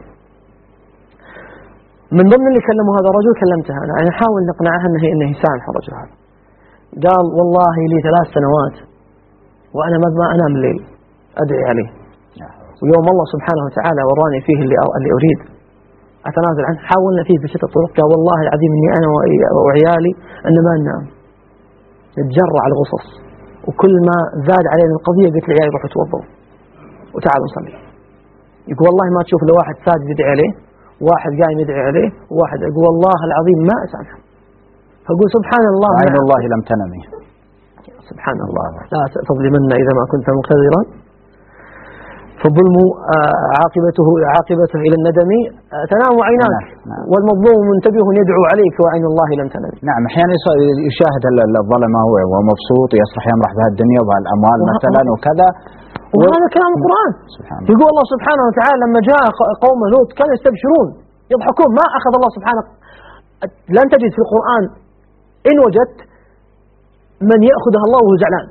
S4: من ضمن اللي كلموا هذا الرجل كلمته أنا، يعني نحاول نقنعها إنه يسامح الرجل هذا. قال والله لي 3 سنوات وأنا ما أنام الليل أدعي عليه، ويوم الله سبحانه وتعالى وراني فيه اللي أريد أتنازل عنه، حاولنا فيه بشتى الطرق. قال والله العظيم إني أنا وعيالي أن ما ننام، نتجرع على الغصص، وكل ما زاد علينا القضية قلت لعيالي روحوا توضوا وتعالوا نصلي. يقول والله ما تشوف لو واحد ساجد يدعي عليه، واحد قايم يدعي عليه، وواحد يقول والله العظيم ما أسامحه. فقول سبحان الله،
S3: عين الله لم تنمي.
S4: سبحان الله، لا تظلمن إذا ما كنت مقتدرا، فالظلم عاقبته إلى الندم تنام عيناك، والمظلوم منتبه يدعو عليك وعين الله لم تنم.
S3: نعم، أحيانا يشاهد الظلمة وهو مبسوط يصلح يمرح بها الدنيا وبهالأموال مثلا وكذا،
S4: وهذا كلام القرآن. يقول الله سبحانه وتعالى لما جاء قوم لوط كانوا يستبشرون يضحكون، ما أخذ الله سبحانه. لن تجد في القرآن إن وجدت من يأخذها الله وهو زعلان،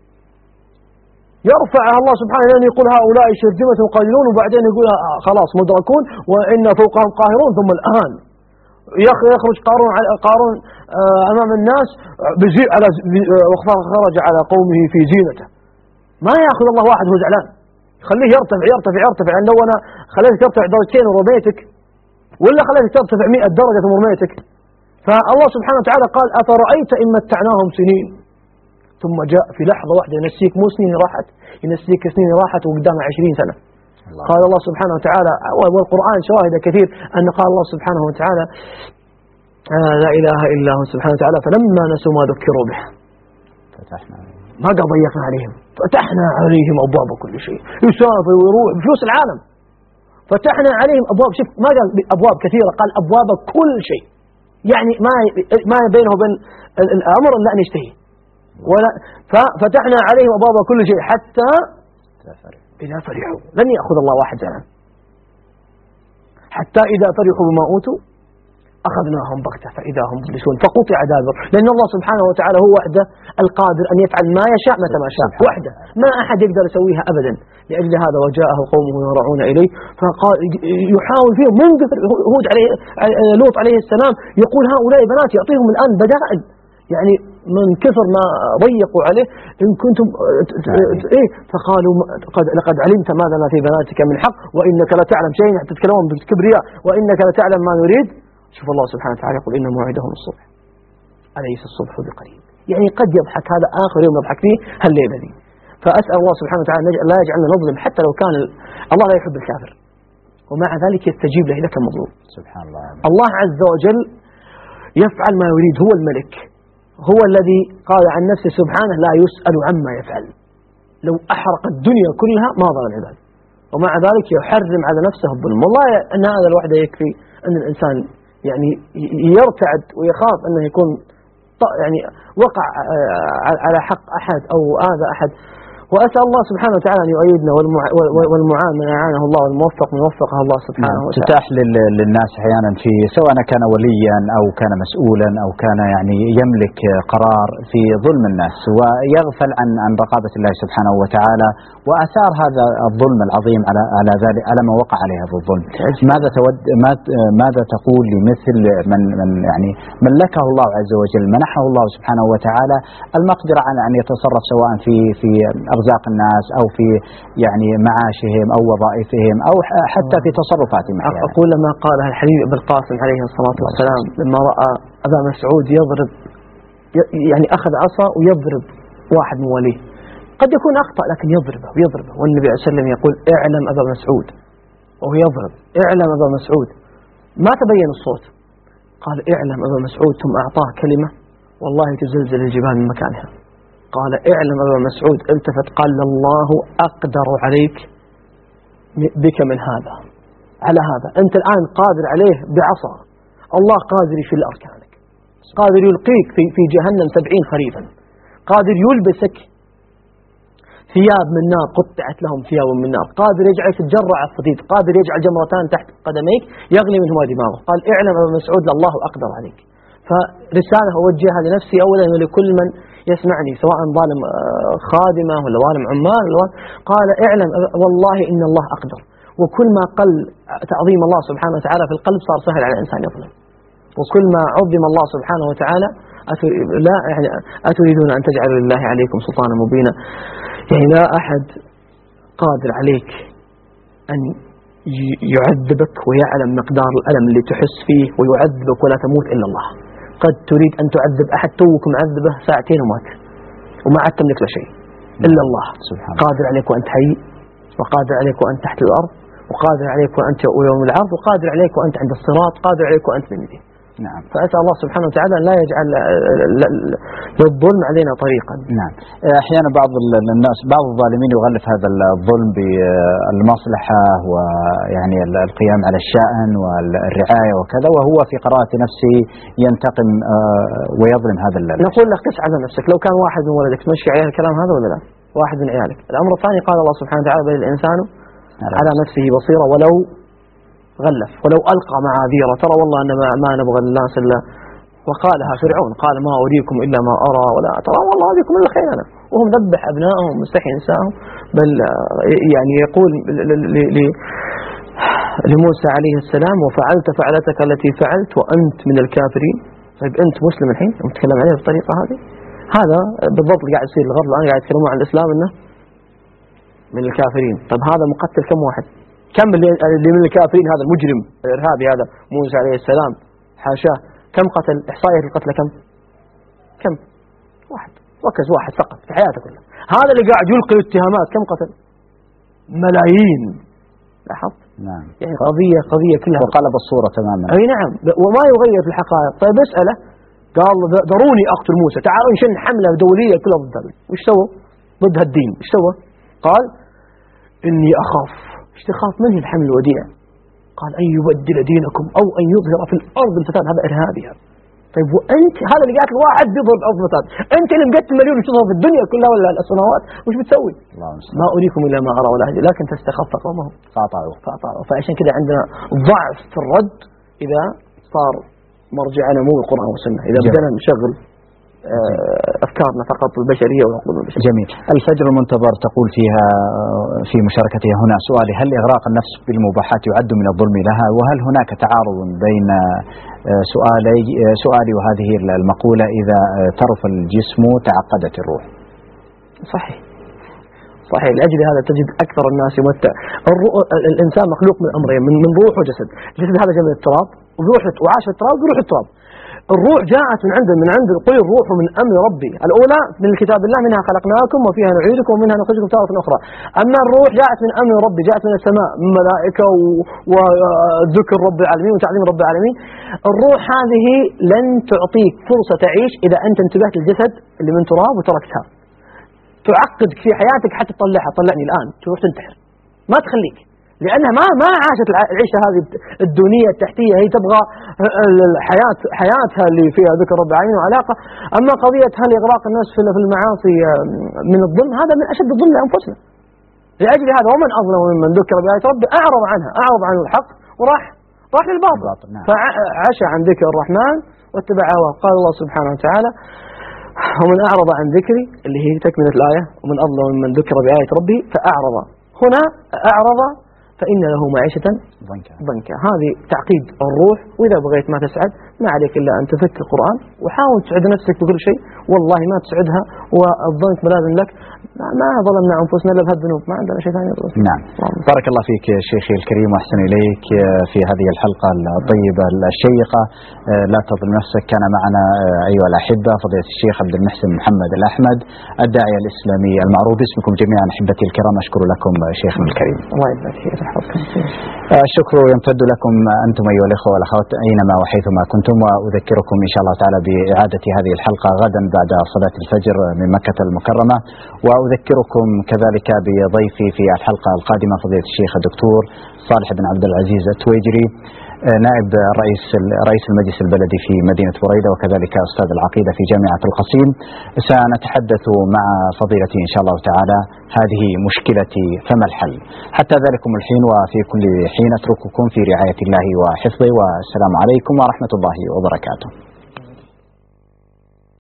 S4: يرفعها الله سبحانه يعني يقول هؤلاء شرذمة قليلون، وبعدين يقول خلاص مدركون وإن فوقهم قاهرون، ثم الآن يخرج قارون أمام الناس وخرج على قومه في زينته. ما يأخذ الله واحد وهو زعلان، خليه يرتفع. يعني لو أنا خليتك ترتفع درجتين ورميتك، ولا خليتك ترتفع 100 درجة ورميتك. فالله سبحانه وتعالى قال أفرأيت إن متعناهم سنين ثم جاء في لحظة واحدة ينسيك مو سنين راحت، ينسيك سنين راحت وقدامها 20 سنة. قال الله سبحانه وتعالى، والقرآن شواهد كثير أن قال الله سبحانه وتعالى لا إله إلا هو سبحانه وتعالى فلما نسوا ما ذكروا به ما قال ضيقنا عليهم، فتحنا عليهم أبواب كل شيء، يسافر ويروح بفلوس العالم، فتحنا عليهم أبواب، شوف ما قال أبواب كثيرة، قال أبواب كل شيء، يعني ما بينه وبين الأمر إلا أن يشتهي. ففتحنا عليهم أبواب كل شيء حتى إذا فرحوا، لن يأخذ الله واحد زعلان، حتى إذا فرحوا بما أوتوا أخذناهم بغتة فإذا هم مبلسون فقطع دابر. لأن الله سبحانه وتعالى هو وحده القادر أن يفعل ما يشاء متى ما شاء، وحده ما أحد يقدر يسويها أبدا. لأجل هذا وجاءه قومه يرعون إليه، فقال يحاول فيهم منذ لوط عليه السلام يقول هؤلاء بنات يعطيهم الآن بدائل، يعني من كثر ما ضيقوا عليه إن كنتم فقالوا لقد علمت ماذا ما في بناتك من حق وإنك لا تعلم شيء، تتكلمون بالكبرياء وإنك لا تعلم ما نريد. شوف الله سبحانه وتعالى يقول إن موعدهم الصبح أليس الصبح بقريب، يعني قد يضحك هذا آخر يوم يضحك فيه هالليلة دي. فأسأل الله سبحانه وتعالى لا يجعلنا نظلم، حتى لو كان الله لا يحب الكافر ومع ذلك يستجيب له إذا كان مظلوم. سبحان الله. الله عز وجل يفعل ما يريد، هو الملك، هو الذي قال عن نفسه سبحانه لا يسأل عما يفعل، لو أحرق الدنيا كلها ما ظلم العباد، ومع ذلك يحرم على نفسه الظلم. والله أن هذا الوحده يكفي أن الإنسان يعني يرتعد ويخاف أنه يكون يعني وقع على حق أحد أو آذى أحد. وأسأل الله سبحانه وتعالى أن يؤيدنا والمعان من أعانه الله والموفق من وفقه الله سبحانه وتعالى.
S3: تتاح للناس أحيانا في سواء كان وليا أو كان مسؤولا أو كان يعني يملك قرار في ظلم الناس ويغفل عن رقابة الله سبحانه وتعالى وآثار هذا الظلم العظيم على ذلك على ما وقع عليه هذا الظلم. ماذا تقول لمثل من يعني ملكه الله عز وجل منحه الله سبحانه وتعالى المقدرة على أن يتصرف سواء في أرزاق الناس أو في يعني معاشهم أو وظائفهم أو حتى في تصرفاتهم.
S4: أقول ما قالها الحبيب أبو القاسم عليه الصلاة والسلام لما رأى أبا مسعود يضرب يعني أخذ عصا ويضرب واحد من وليه، قد يكون أخطأ لكن يضربه والنبي صلى الله عليه وسلم يقول اعلم أبا مسعود وهو يضرب، اعلم أبا مسعود، ما تبين الصوت، قال اعلم أبا مسعود، ثم أعطاه كلمة والله تزلزل الجبال من مكانها. قال اعلم أبا مسعود، التفت قال الله أقدر عليك بك من هذا على هذا، أنت الآن قادر عليه بعصا، الله قادر يشيل أركانك، قادر يلقيك في جهنم 70 خريفا، قادر يلبسك ثياب من نار قطعت لهم ثياب من نار، قادر يجعلك تتجرع الصديد، قادر يجعل جمرتان تحت قدميك يغلي منهما دماغه. قال اعلم أبا مسعود الله أقدر عليك. فرسالة أوجهها لنفسي أولا ولكل من يسمعني سواء ظالم خادمة ولا ظالم عمال، قال اعلم والله إن الله أقدر، وكل ما قل تعظيم الله سبحانه وتعالى في القلب صار سهل على الإنسان يظلم، وكل ما عظم الله سبحانه وتعالى أتريدون أن تجعلوا لله عليكم سلطانا مبينا. يعني لا أحد قادر عليك أن يعذبك ويعلم مقدار الألم اللي تحس فيه ويعذبك ولا تموت إلا الله. قد تريد أن تعذب أحد توك معذبه ساعتين ومات وما عاد تملك له شيء إلا الله قادر عليك وأنت حي، وقادر عليك وأنت تحت الأرض، وقادر عليك وأنت يوم العرض، وقادر عليك وأنت عند الصراط، قادر عليك وأنت من يديه.
S3: نعم.
S4: فأسأل الله سبحانه وتعالى أن لا يجعل للظلم علينا طريقا.
S3: نعم. أحيانا بعض الناس بعض الظالمين يغلف هذا الظلم بالمصلحة ويعني القيام على الشأن والرعاية وكذا، وهو في قراءة نفسه ينتقم ويظلم هذا
S4: نقول لك قس على نفسك، لو كان واحد من ولدك تمشي عليه الكلام هذا ولا لا؟ واحد من عيالك. الأمر الثاني قال الله سبحانه وتعالى بل الإنسان على نفسه بصيرة ولو غلف ولو ألقى معاذيره، ترى والله أن ما نبغى الناس إلا، وقالها فرعون قال ما أريكم إلا ما أرى ولا ترى والله أريكم إلا خيرنا، وهم ذبح أبنائهم مستحي نسائهم، بل يعني يقول لموسى عليه السلام وفعلت فعلتك التي فعلت وأنت من الكافرين. طيب أنت مسلم الحين ومتكلم عليه بالطريقة هذه؟ هذا بالضبط قاعد يصير الغرب الآن قاعد يتكلمون عن الإسلام إنه من الكافرين. طيب هذا مقتل كم واحد؟ كم اللي من الكافرين؟ هذا المجرم الإرهابي هذا موسى عليه السلام حاشاه، كم قتل؟ إحصائية القتل كم؟ واحد، ركز واحد فقط في حياته كلها. هذا اللي قاعد يلقي اتهامات كم قتل؟ ملايين. لاحظت؟
S3: نعم.
S4: يعني قضية كلها
S3: وقلب الصورة تماما.
S4: أي نعم، وما يغير في الحقائق. طيب اسأله، قال ضروني أقتل موسى، تعالوا نشن حملة دولية كلها ضد. وش سوى؟ ضد هالدين. وش سوى؟ قال إني أخاف. ايش تخاف منه الحمل الوديع؟ قال أن يبدل دينكم أو أن يظهر في الأرض الفساد. هذا إرهابي هذا. طيب وأنت هذا اللي قاتل واحد يظهر في الأرض الفساد، أنت اللي مقتل مليون وتظهر في الدنيا كلها ولا السماوات، وش بتسوي؟ ما أريكم إلا ما أرى ولا أهدي، لكن تستخف قومهم فأطاعوا. فعشان كذا عندنا ضعف في الرد إذا صار مرجعنا مو القرآن والسنة، إذا بدنا نشغل أفكارنا فقط البشرية وعقول البشرية.
S3: جميل. الفجر المنتظر تقول فيها في مشاركتها هنا سؤالي: هل إغراق النفس بالمباحات يعد من الظلم لها؟ وهل هناك تعارض بين سؤالي وهذه المقولة إذا ترف الجسم تعقدت الروح؟
S4: صحيح. لأجل هذا تجد أكثر الناس يمتع. الإنسان مخلوق من أمرين، من روح وجسد. الجسد هذا جاء من التراب، وروح وعاش التراب وروح التراب. الروح جاءت من عند قل الروح من أمر ربي. الأولى من كتاب الله منها خلقناكم وفيها نعيدكم ومنها نخرجكم تارة أخرى. أما الروح جاءت من أمر ربي، جاءت من السماء، من ملائكة وذكر رب العالمين وتعظيم رب العالمين. الروح هذه لن تعطيك فرصة تعيش إذا أنت انتبهت للجسد اللي من تراب وتركتها. تعقدك في حياتك حتى تطلعها. طلعني الآن تروح تنتحر، ما تخليك. لأنها ما عاشت العيشة هذه الدونية التحتية، هي تبغى حياتها اللي فيها ذكر رب العالمين وعلاقة. أما قضية هل إغراق الناس في المعاصي من الظلم، هذا من أشد الظلم لأنفسنا. لأجل هذا ومن أظلم ممن ذكر بآيات ربه أعرض عنها، أعرض عن الحق وراح للباطل. فعشى عن ذكر الرحمن واتبع هواه. قال الله سبحانه وتعالى: ومن أعرض عن ذكري، اللي هي تكملة الآية، ومن أظلم ممن ذكر بآيات ربه فأعرض. هنا أعرض فإن له معيشة ضنكا. هذه تعقيد الروح. وإذا بغيت ما تسعد ما عليك إلا أن تفك القرآن وحاول تسعد نفسك بكل شيء، والله ما تسعدها والضنك ملازم لك. ما ظلمنا أنفسنا إلا بهالذنوب، ما عندنا شيء ثاني.
S3: نعم. بارك الله فيك شيخي الكريم وأحسن إليك في هذه الحلقة الطيبة الشيقة. لا تظلم نفسك. كان معنا أيها الأحبة فضيلة الشيخ عبد المحسن محمد الأحمد، الداعية الإسلامي المعروف باسمكم جميعا. أحبتي الكرام، أشكر لكم شيخنا الكريم.
S4: الله يبارك فيك ويحفظكم.
S3: الشكر يمتد لكم أنتم أيها الأخوة والأخوات أينما وحيثما كنتم، وأذكركم إن شاء الله تعالى بإعادة هذه الحلقة غدا بعد صلاة الفجر من مكة المكرمة. وأذكركم كذلك بضيفي في الحلقة القادمة فضيلة الشيخ الدكتور صالح بن عبد العزيز التويجري، نائب رئيس المجلس البلدي في مدينة بريدة، وكذلك أستاذ العقيدة في جامعة القصيم. سنتحدث مع فضيلته إن شاء الله تعالى هذه مشكلتي فما الحل. حتى ذلكم الحين وفي كل حين أترككم في رعاية الله وحفظه، والسلام عليكم ورحمة الله وبركاته.